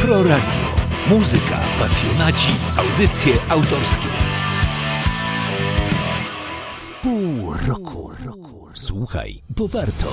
Pro Radio. Muzyka, pasjonaci, audycje autorskie. W pół roku. Słuchaj, bo warto.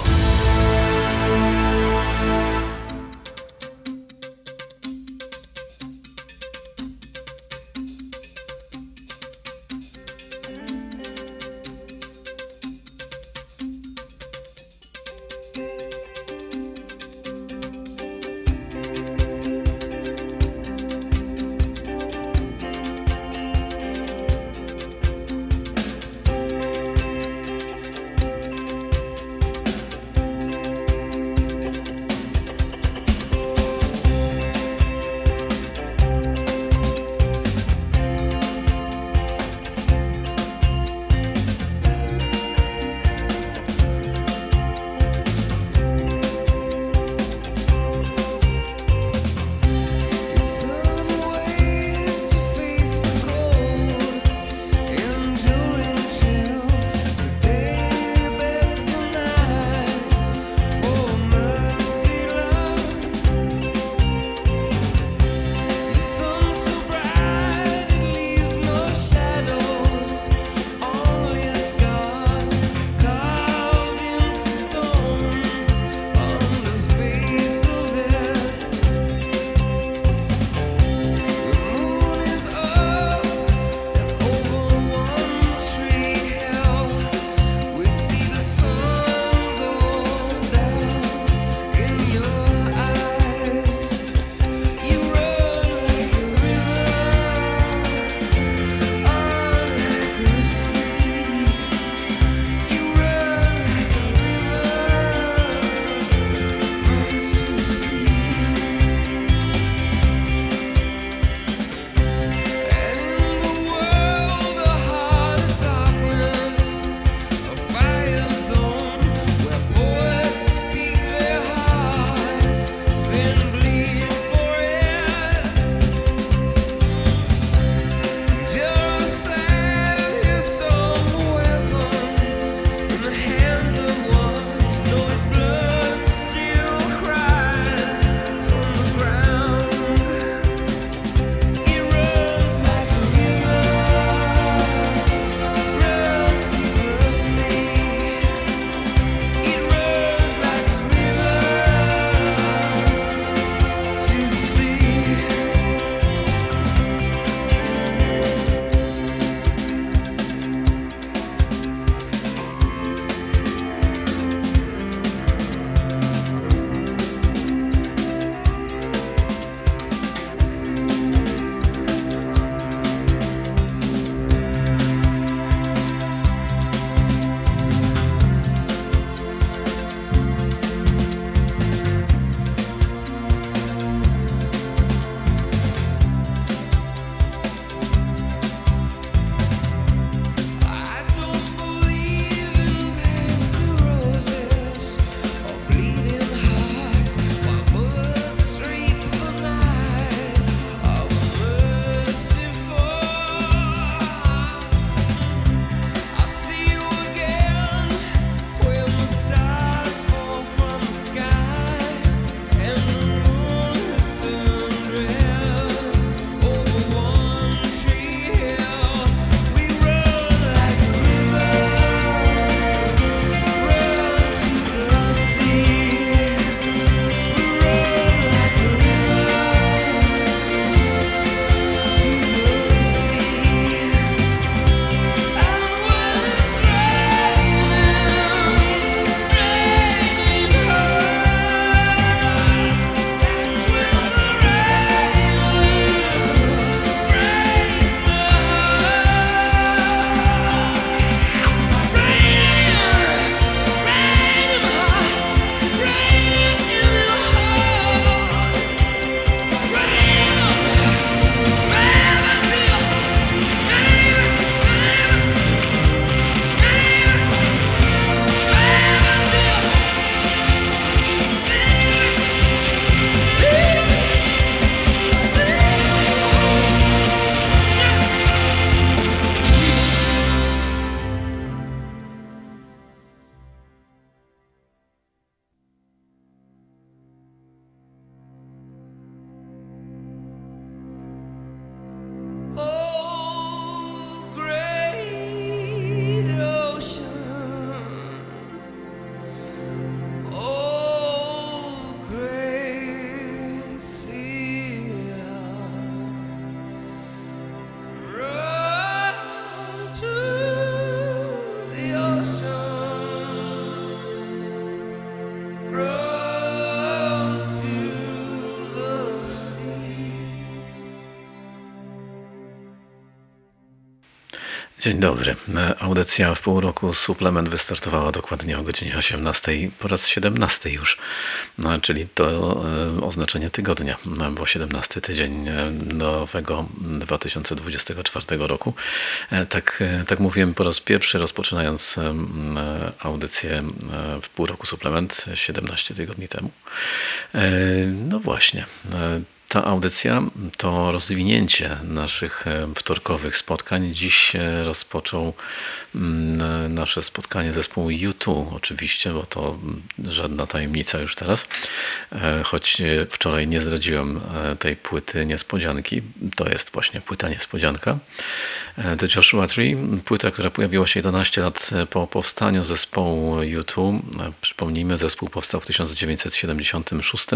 Dzień dobry. Audycja w pół roku Suplement wystartowała dokładnie o godzinie 18 po raz 17 już, czyli to oznaczenie tygodnia, bo 17 tydzień nowego 2024 roku. Tak mówiłem po raz pierwszy, rozpoczynając audycję w pół roku Suplement 17 tygodni temu. No właśnie. Ta audycja to rozwinięcie naszych wtorkowych spotkań. Dziś rozpoczął nasze spotkanie zespołu U2, oczywiście, bo to żadna tajemnica już teraz, choć wczoraj nie zdradziłem tej płyty niespodzianki. To jest właśnie płyta niespodzianka. The Joshua Tree, płyta, która pojawiła się 11 lat po powstaniu zespołu U2. Przypomnijmy, zespół powstał w 1976.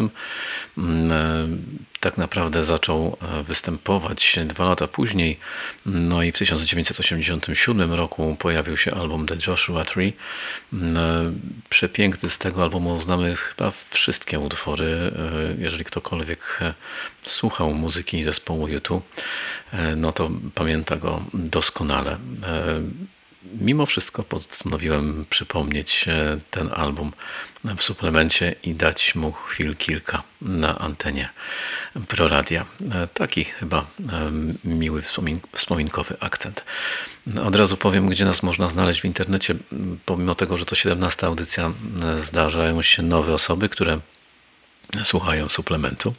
Tak naprawdę zaczął występować 2 lata później. No i w 1987 roku pojawił się album The Joshua Tree. Przepiękny z tego albumu znamy chyba wszystkie utwory. Jeżeli ktokolwiek słuchał muzyki zespołu U2, no to pamięta go doskonale. Mimo wszystko postanowiłem przypomnieć ten album w suplemencie i dać mu chwil kilka na antenie Proradia. Taki chyba miły, wspominkowy akcent. Od razu powiem, gdzie nas można znaleźć w internecie. Pomimo tego, że to 17. audycja, zdarzają się nowe osoby, które słuchają suplementu.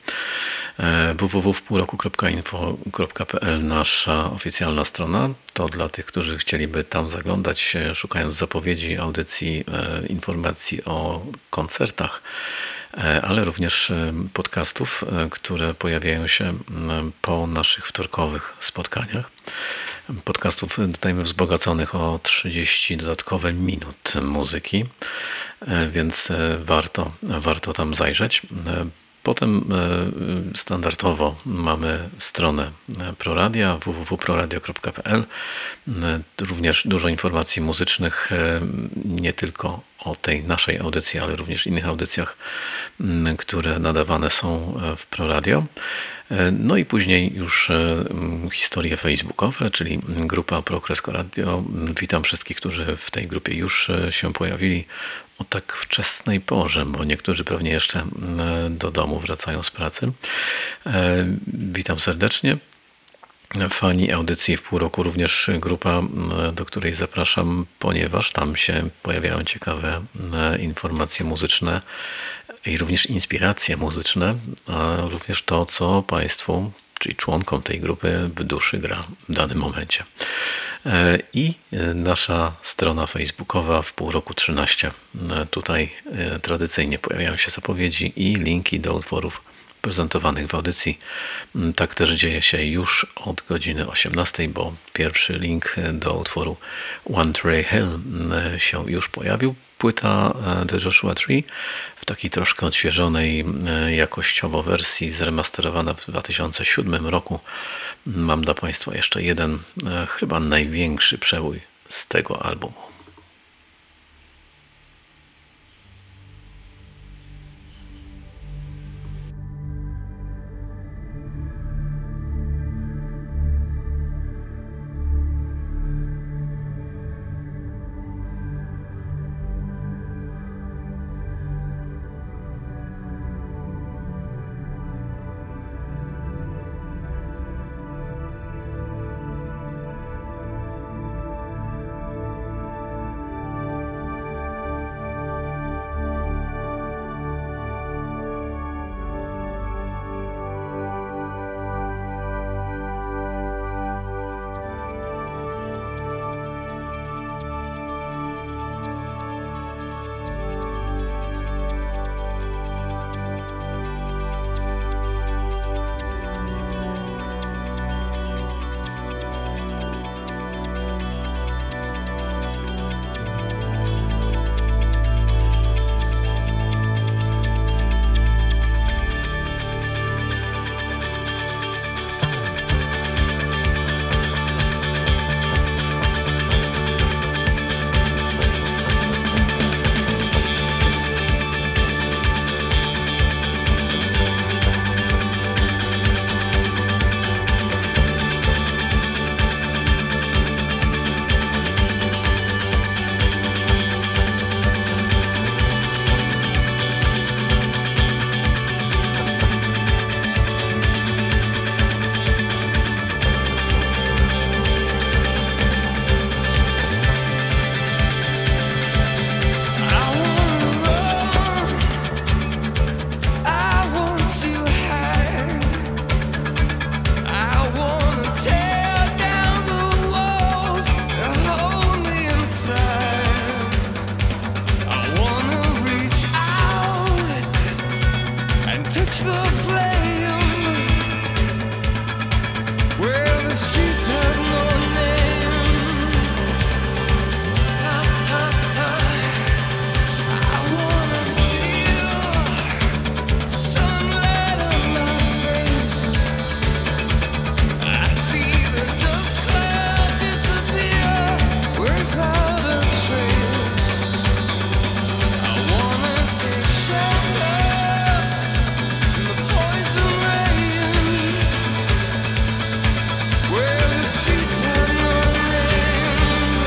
www.wpółroku.info.pl, nasza oficjalna strona. To dla tych, którzy chcieliby tam zaglądać, szukając zapowiedzi, audycji, informacji o koncertach, ale również podcastów, które pojawiają się po naszych wtorkowych spotkaniach. Podcastów, dodajmy, wzbogaconych o 30 dodatkowe minut muzyki, więc warto tam zajrzeć. Potem standardowo mamy stronę Proradia, www.proradio.pl. Również dużo informacji muzycznych, nie tylko o tej naszej audycji, ale również innych audycjach, które nadawane są w Proradio. No i później już historie facebookowe, czyli grupa Progresko Radio. Witam wszystkich, którzy w tej grupie już się pojawili o tak wczesnej porze, bo niektórzy pewnie jeszcze do domu wracają z pracy. Witam serdecznie. Fani audycji w pół roku, również grupa, do której zapraszam, ponieważ tam się pojawiają ciekawe informacje muzyczne i również inspiracje muzyczne, a również to, co Państwu, czyli członkom tej grupy, w duszy gra w danym momencie. I nasza strona facebookowa w pół roku 13. Tutaj tradycyjnie pojawiają się zapowiedzi i linki do utworów prezentowanych w audycji. Tak też dzieje się już od godziny 18, bo pierwszy link do utworu One Tree Hill się już pojawił. Płyta The Joshua Tree w takiej troszkę odświeżonej jakościowo wersji, zremasterowana w 2007 roku. Mam dla Państwa jeszcze jeden, chyba największy przebój z tego albumu. touch the flame where the streets have no name. I wanna feel sunlight on my face. I see the dust cloud disappear without a trace. I wanna take shelter from the poison rain where the streets have no name.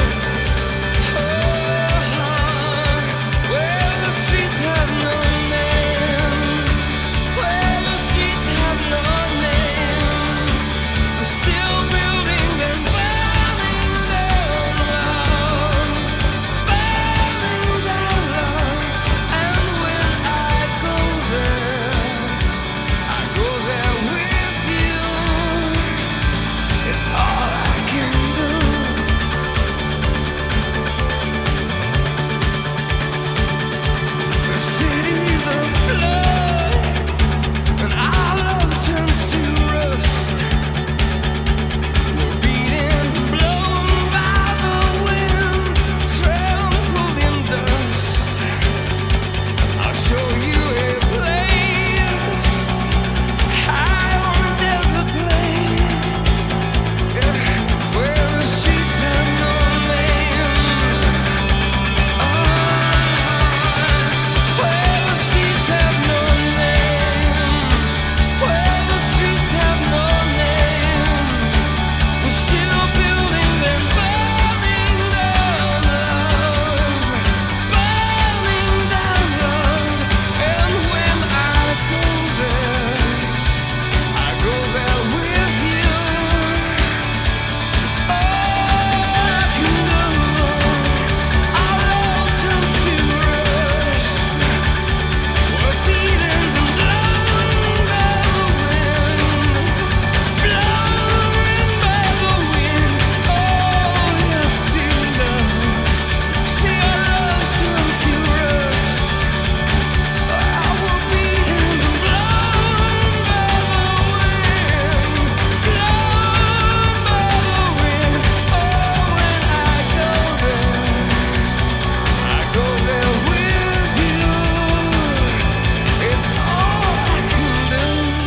Where the streets have no name. Where the streets have no name. We're still building and burning down love, burning down love. And when I go there with you. It's all I can do. The city's afloat, and our love turns to rust. We're beaten, blown by the wind, trampled in dust. I'll show you a place high on a desert plain, where the streets have no name. Where the streets have no name. Where the streets have no name. We're still building and burning down love, burning down love. And when I go there with you. It's all I can do. Our love turns to rust. We're beaten and blown by the wind, blown by the wind. Oh, yes, see love, see our love turn to rust. We're beaten and blown by the wind, blown by the wind. Oh, when I go there with you. It's all I can do.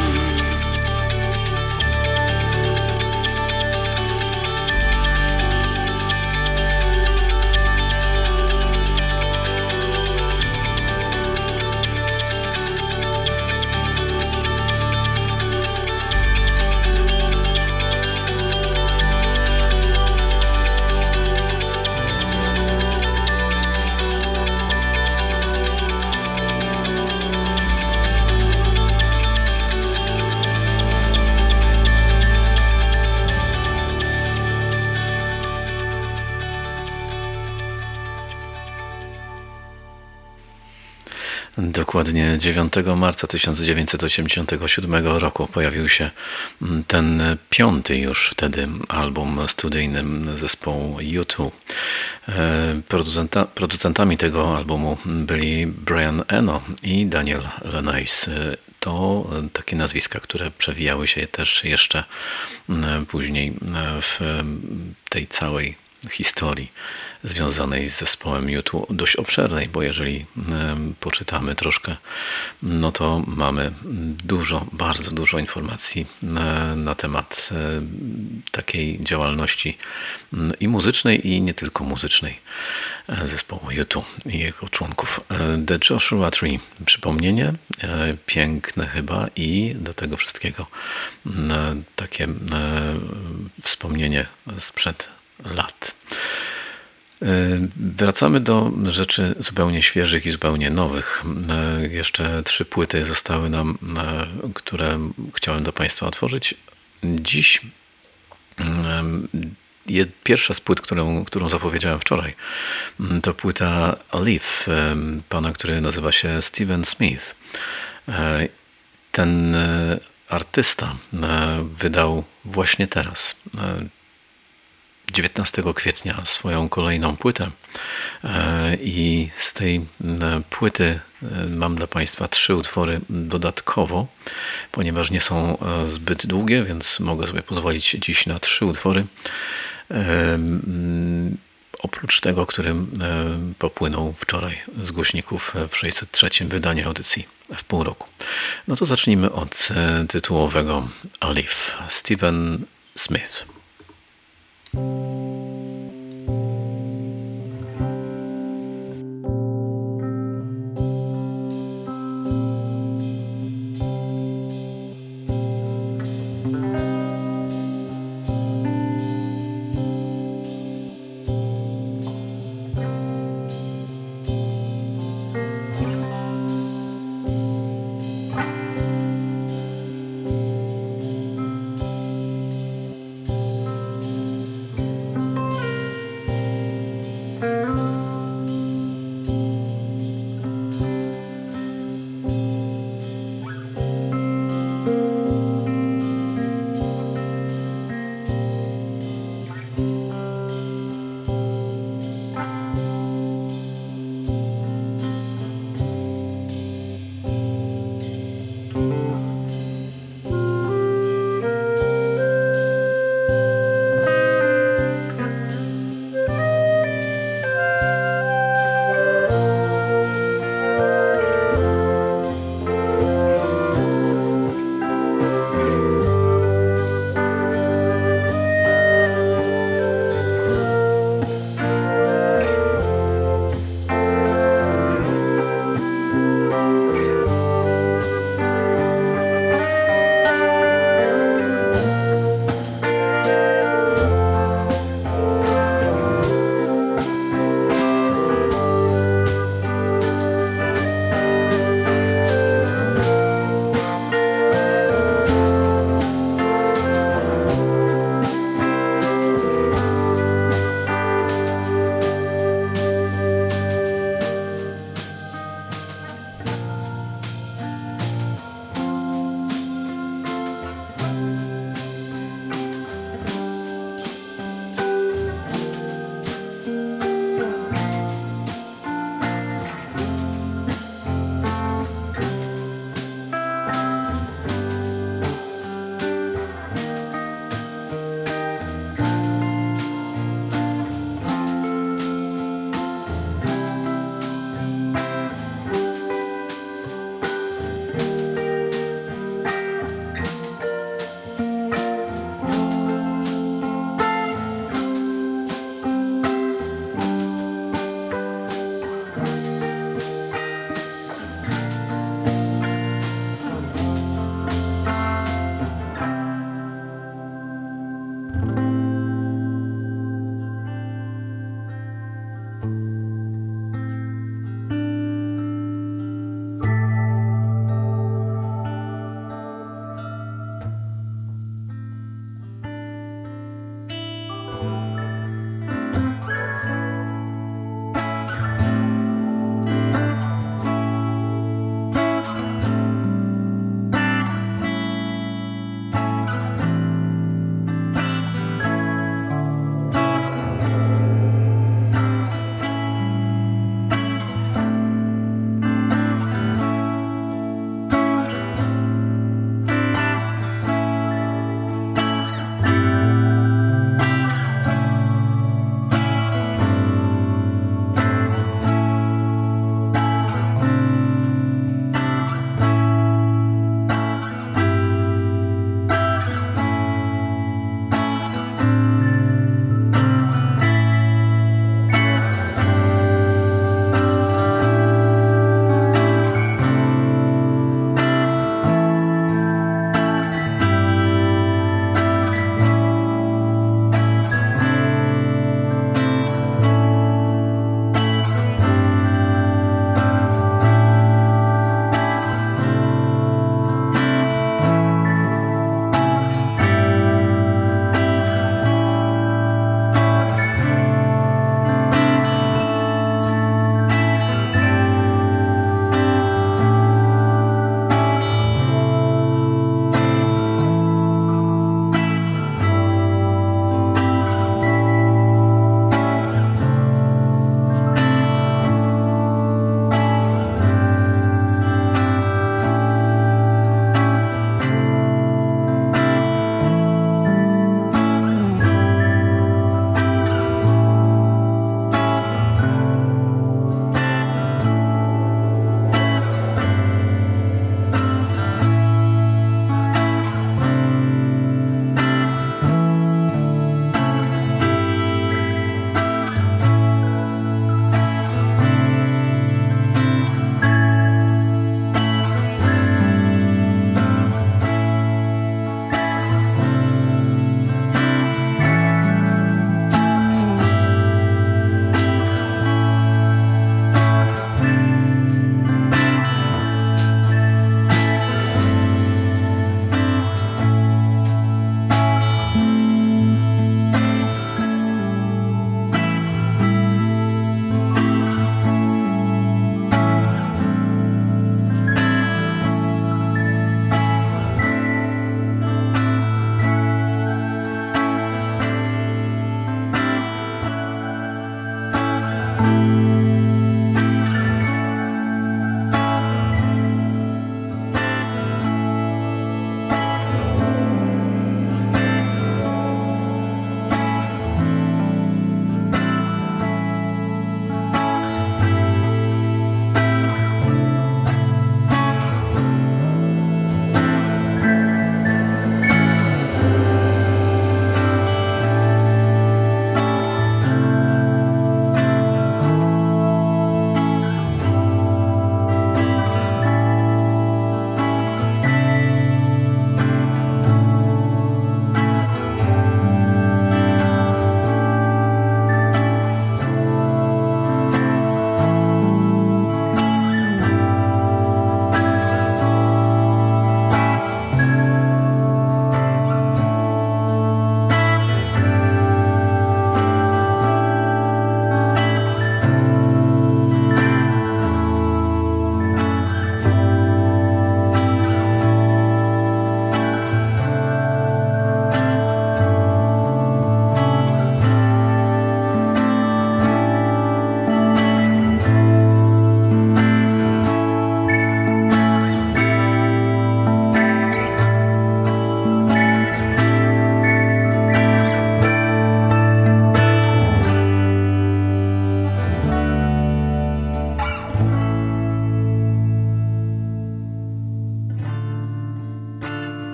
Dokładnie 9 marca 1987 roku pojawił się ten piąty już wtedy album studyjny zespołu U2. Producentami tego albumu byli Brian Eno i Daniel Lanois. To takie nazwiska, które przewijały się też jeszcze później w tej całej historii związanej z zespołem U2, dość obszernej, bo jeżeli poczytamy troszkę, no to mamy bardzo dużo informacji na temat takiej działalności i muzycznej, i nie tylko muzycznej zespołu U2 i jego członków. The Joshua Tree, przypomnienie, piękne chyba, i do tego wszystkiego takie wspomnienie sprzed lat. Wracamy do rzeczy zupełnie świeżych i zupełnie nowych. Jeszcze 3 płyty zostały nam, które chciałem do Państwa otworzyć. Dziś pierwsza z płyt, którą zapowiedziałem wczoraj, to płyta A Leaf, pana, który nazywa się Steven Smith. Ten artysta wydał właśnie teraz 19 kwietnia swoją kolejną płytę i z tej płyty mam dla Państwa 3 utwory dodatkowo, ponieważ nie są zbyt długie, więc mogę sobie pozwolić dziś na 3 utwory. Oprócz tego, którym popłynął wczoraj z głośników w 603 wydaniu audycji w pół roku. No to zacznijmy od tytułowego Alive, Steven Smith.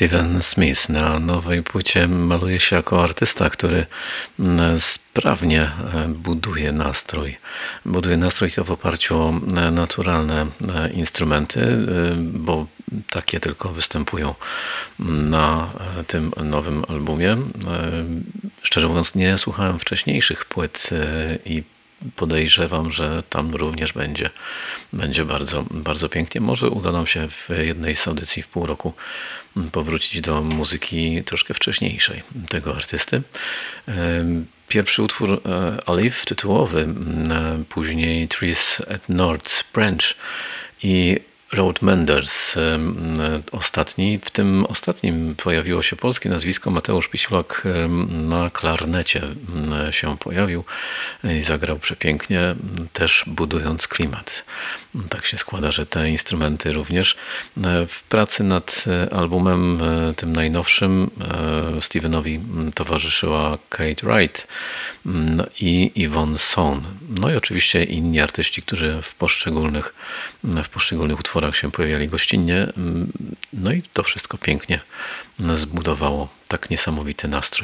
Steven Smith na nowej płycie maluje się jako artysta, który sprawnie buduje nastrój. Buduje nastrój to w oparciu o naturalne instrumenty, bo takie tylko występują na tym nowym albumie. Szczerze mówiąc, nie słuchałem wcześniejszych płyt i podejrzewam, że tam również będzie bardzo, bardzo pięknie. Może uda nam się w jednej z audycji w pół roku powrócić do muzyki troszkę wcześniejszej tego artysty. Pierwszy utwór Olive tytułowy, później Trees at North Branch i Road Menders ostatni. W tym ostatnim pojawiło się polskie nazwisko. Mateusz Pisiulak na klarnecie się pojawił i zagrał przepięknie, też budując klimat. Tak się składa, że te instrumenty również. W pracy nad albumem tym najnowszym Stevenowi towarzyszyła Kate Wright i Yvonne Son. No i oczywiście inni artyści, którzy w poszczególnych utworach się pojawiali gościnnie. No i to wszystko pięknie zbudowało tak niesamowity nastrój.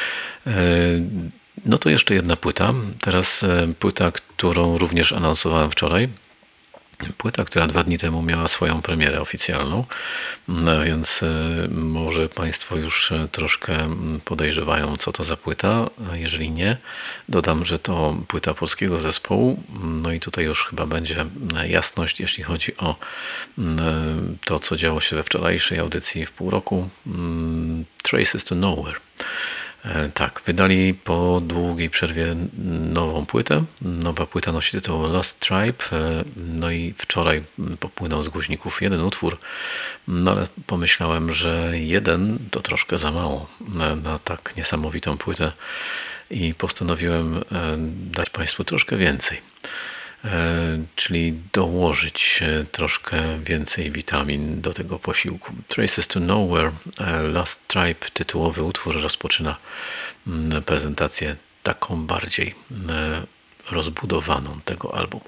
No to jeszcze jedna płyta. Teraz płyta, którą również anonsowałem wczoraj. Płyta, która 2 dni temu miała swoją premierę oficjalną, więc może Państwo już troszkę podejrzewają, co to za płyta. Jeżeli nie, dodam, że to płyta polskiego zespołu. No i tutaj już chyba będzie jasność, jeśli chodzi o to, co działo się we wczorajszej audycji w pół roku. Traces to Nowhere. Tak, wydali po długiej przerwie nową płytę. Nowa płyta nosi tytuł Lost Tribe. No i wczoraj popłynął z głośników jeden utwór, no ale pomyślałem, że jeden to troszkę za mało na tak niesamowitą płytę i postanowiłem dać Państwu troszkę więcej. Czyli dołożyć troszkę więcej witamin do tego posiłku. Traces to Nowhere, Lost Tribe, tytułowy utwór rozpoczyna prezentację taką bardziej rozbudowaną tego albumu.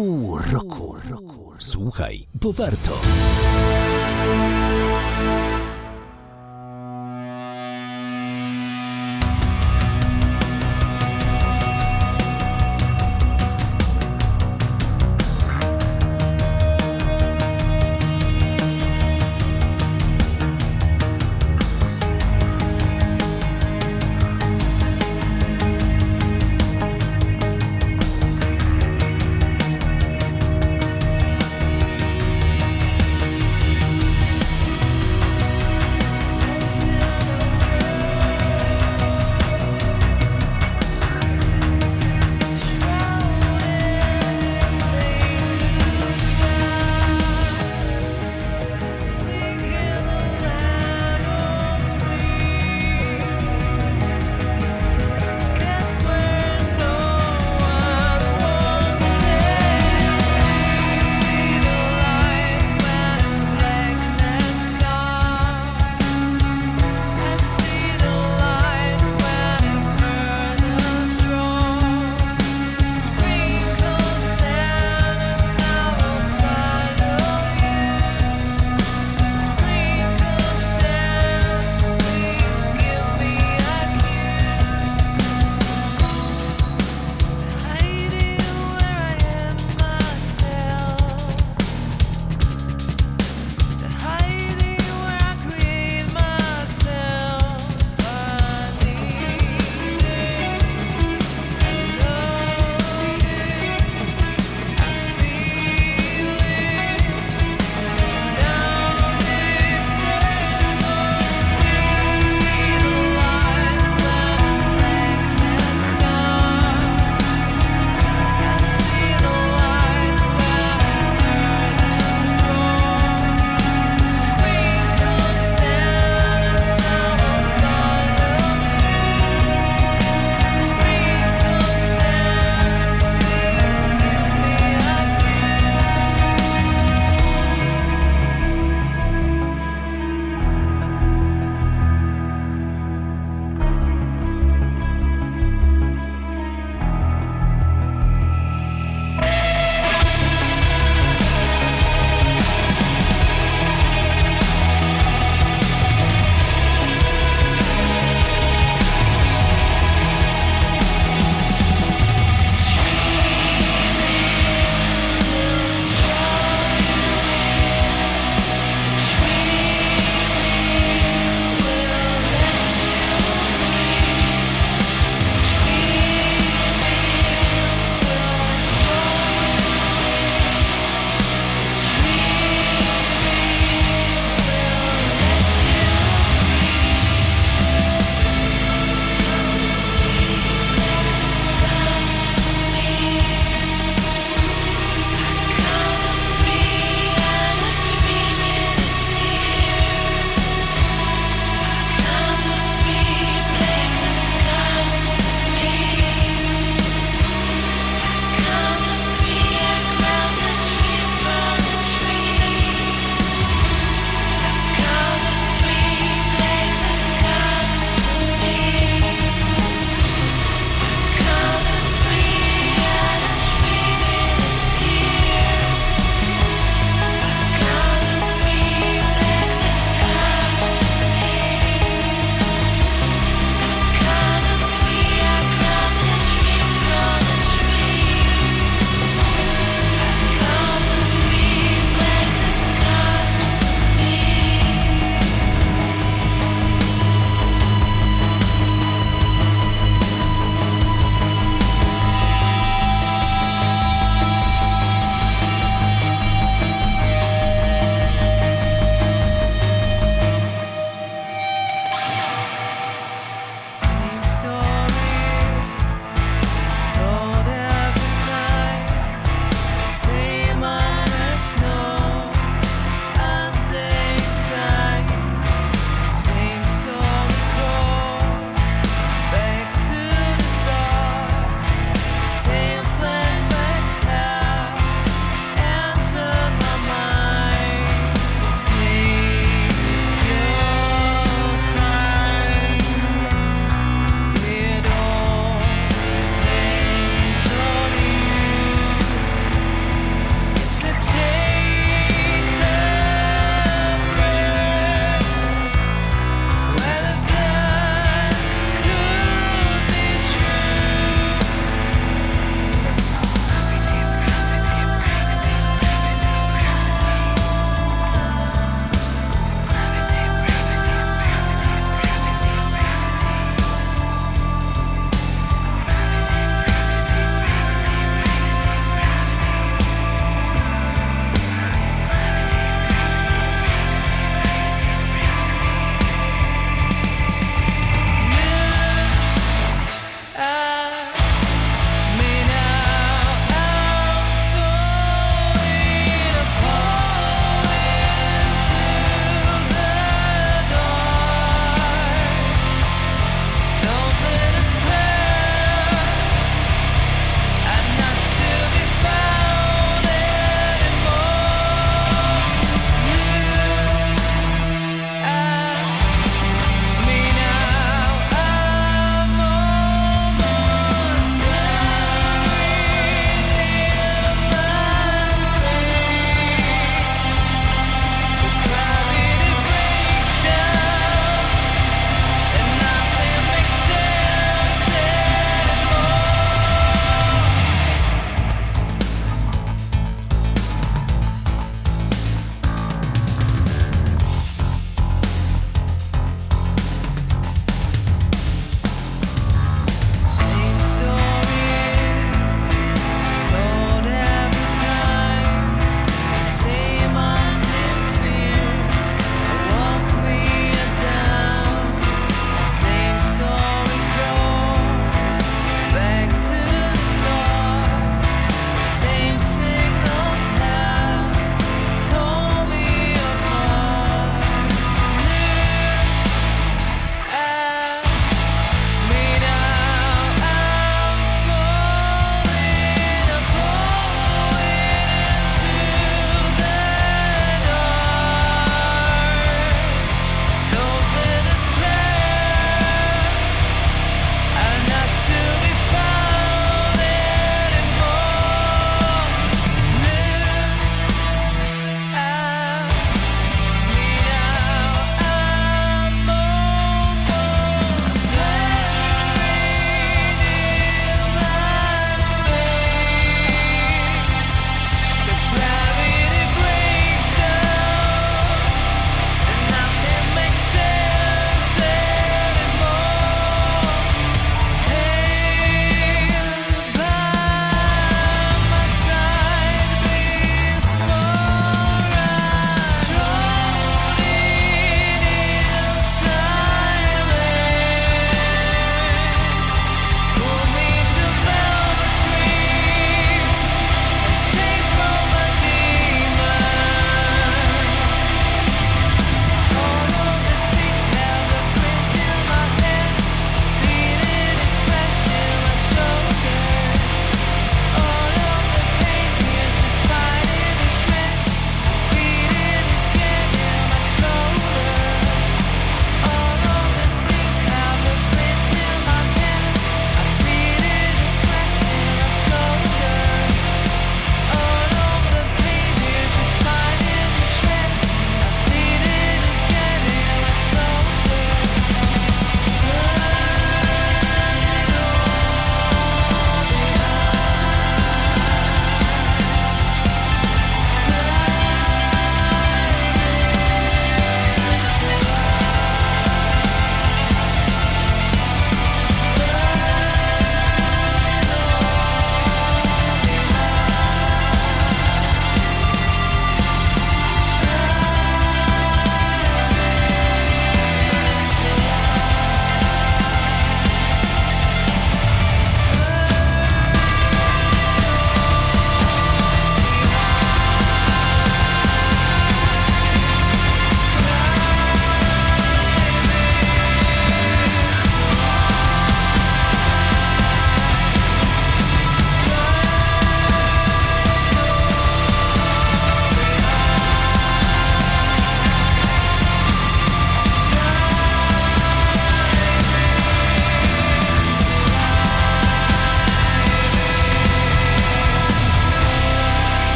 Pół roku. Słuchaj, bo warto.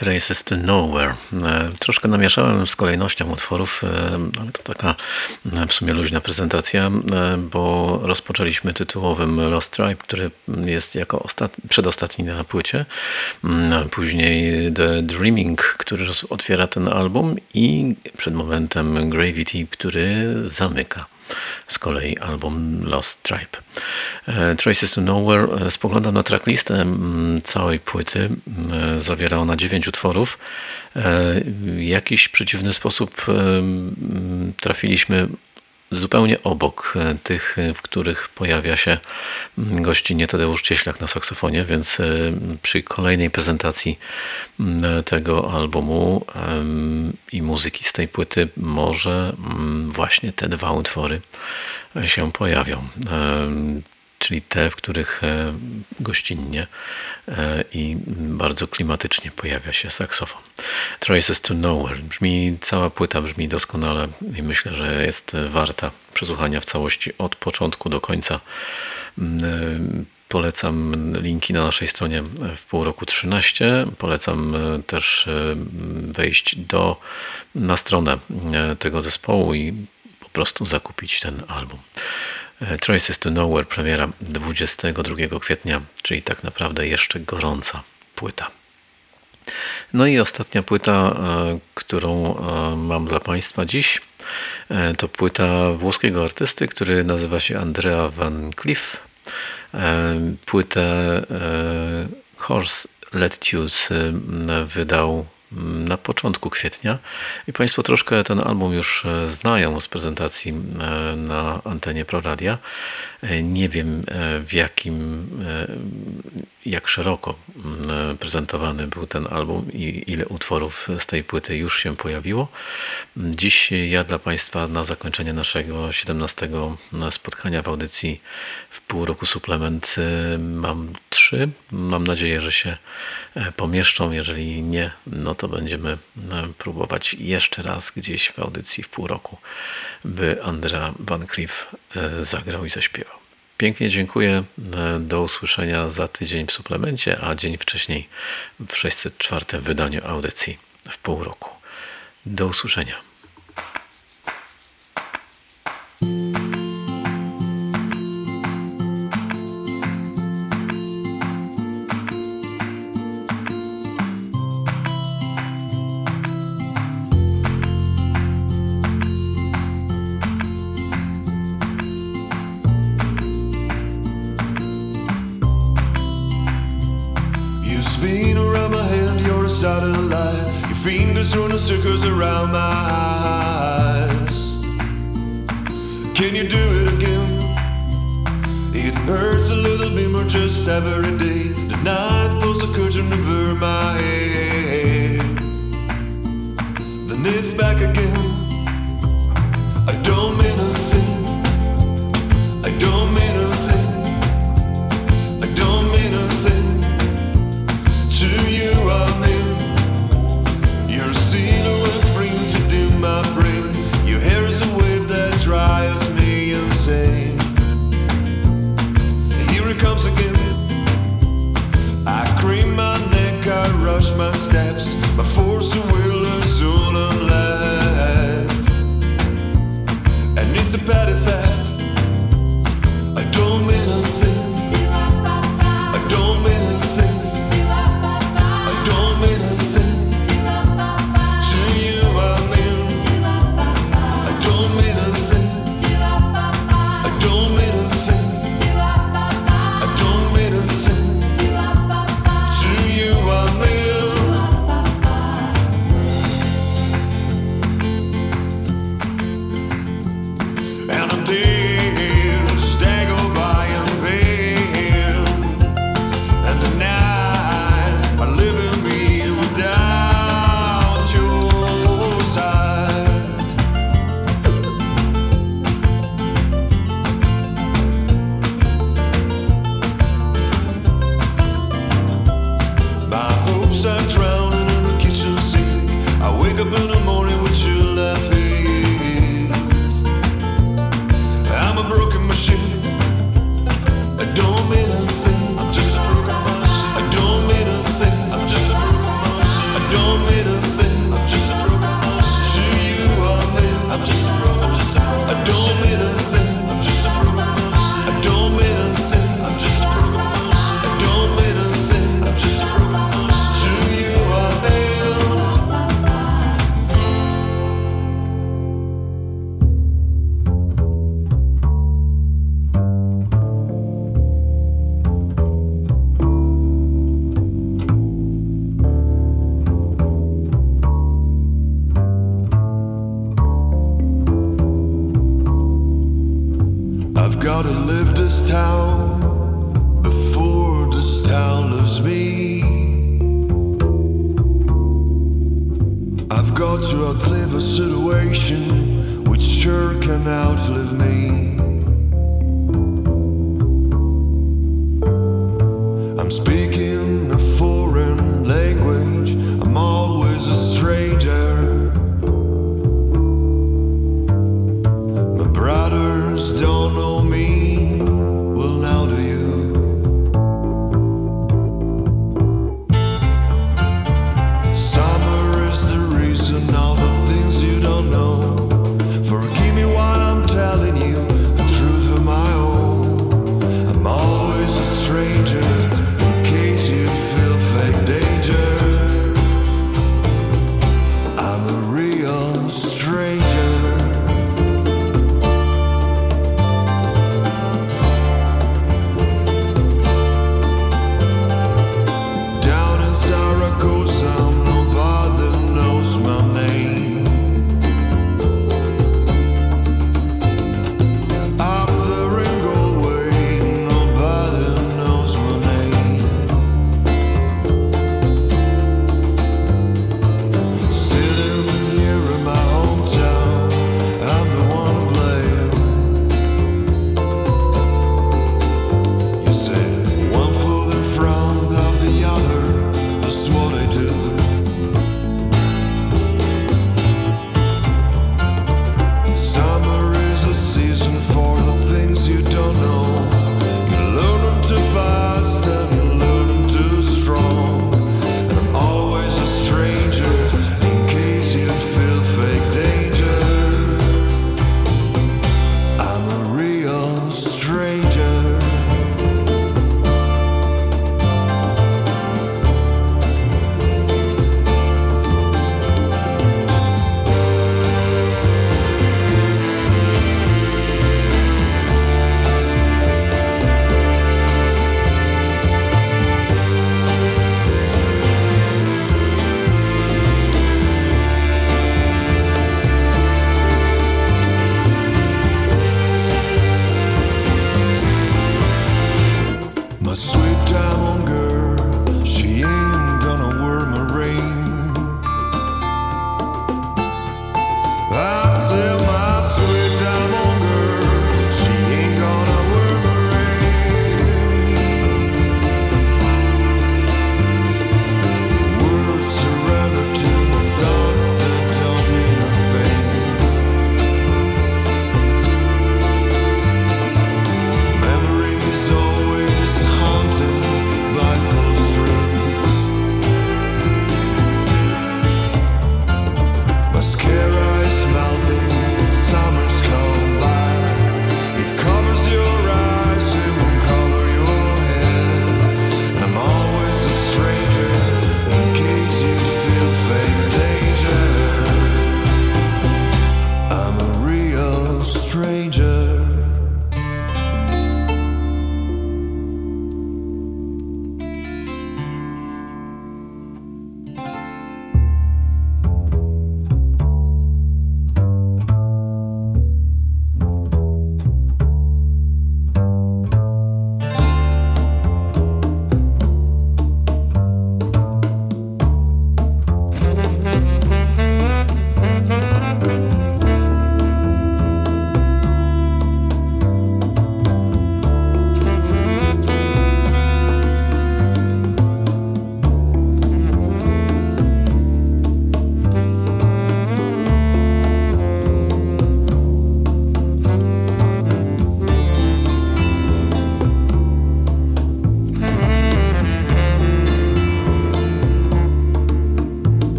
Traces to Nowhere. Troszkę namieszałem z kolejnością utworów, ale to taka w sumie luźna prezentacja, bo rozpoczęliśmy tytułowym Lost Tribe, który jest jako przedostatni na płycie. Później The Dreaming, który otwiera ten album i przed momentem Gravity, który zamyka z kolei album Lost Tribe. Traces to Nowhere, spoglądam na tracklistę całej płyty, zawiera ona 9 utworów. W jakiś przeciwny sposób trafiliśmy zupełnie obok tych, w których pojawia się gościnnie Tadeusz Cieślak na saksofonie, więc przy kolejnej prezentacji tego albumu i muzyki z tej płyty może właśnie te 2 utwory się pojawią. Czyli te, w których gościnnie i bardzo klimatycznie pojawia się saksofon. Traces to Nowhere. Cała płyta brzmi doskonale i myślę, że jest warta przesłuchania w całości od początku do końca. Polecam linki na naszej stronie w pół roku 13. Polecam też wejść na stronę tego zespołu i po prostu zakupić ten album. Traces to Nowhere, premiera 22 kwietnia, czyli tak naprawdę jeszcze gorąca płyta. No i ostatnia płyta, którą mam dla Państwa dziś, to płyta włoskiego artysty, który nazywa się Andrea Van Cleef. Płytę Horse Latitudes wydał na początku kwietnia i Państwo troszkę ten album już znają z prezentacji na antenie Proradia. Nie wiem jak szeroko prezentowany był ten album i ile utworów z tej płyty już się pojawiło. Dziś ja dla Państwa na zakończenie naszego 17 spotkania w audycji w pół roku suplement mam 3. Mam nadzieję, że się pomieszczą. Jeżeli nie, no to będziemy próbować jeszcze raz gdzieś w audycji w pół roku, by Andrea Van Cleef zagrał i zaśpiewał. Pięknie dziękuję. Do usłyszenia za tydzień w suplemencie, a dzień wcześniej w 604 wydaniu audycji w pół roku. Do usłyszenia. Spin around my head, you're a satellite. Your fingers run in circles around my eyes. Can you do it again? It hurts a little bit more just every day. The night pulls a curtain over my head. Then it's back again. I don't mean a thing. I don't mean a thing. I don't mean a thing. To you I'm in. Your silhouette spring to dim my brain. Your hair is a wave that drives me insane. Here it comes again. I crane my neck, I rush my steps. My force of will is all I'm left. how to live this town before this town lives me. I've got to outlive a situation which sure can outlive me. I'm speaking a foreign language, I'm always a stranger. My brothers don't know me, well now do you. Summer is the reason, all the things you don't know. Forgive me while I'm telling you.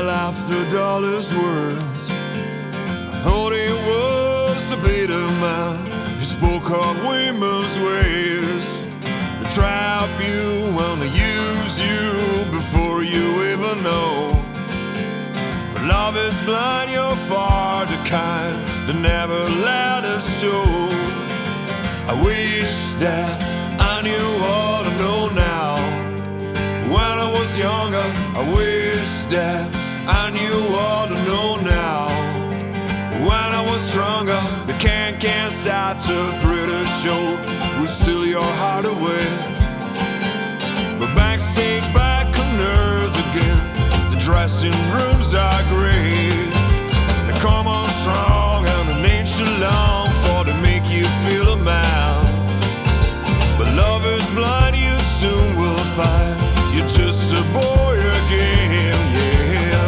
life the dollar's worth. I thought he was a bitter man. He spoke of women's ways. They trap you and they use you before you even know. For love is blind, you're far too kind to never let us show. I wish that I knew what I know now. When I was younger, I wish that I knew what I know now. When I was stronger, the can't start to pretty show will steal your heart away. But backstage, back on earth again, the dressing rooms are great. They come on strong and an ain't too long for to make you feel a man. But love is blind, you soon will find you're just a boy again, yeah.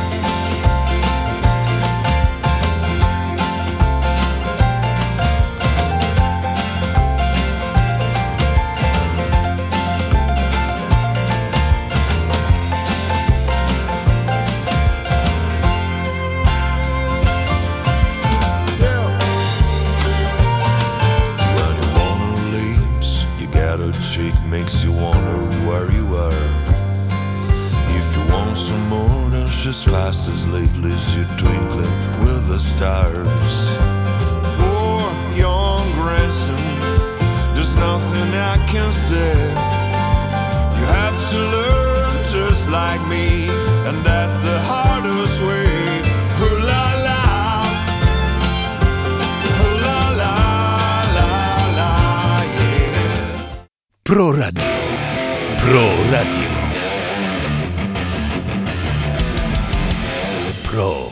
When you wanna leave, you got a chick makes you wonder where you are. If you want some more, then she's fast as lately as you're twinkling with the stars. Poor young grandson, there's nothing I can say. You have to learn just like me, and that's the hardest way. Ooh la la, ooh la la la la, yeah. Pro Radio. Pro Radio. Pro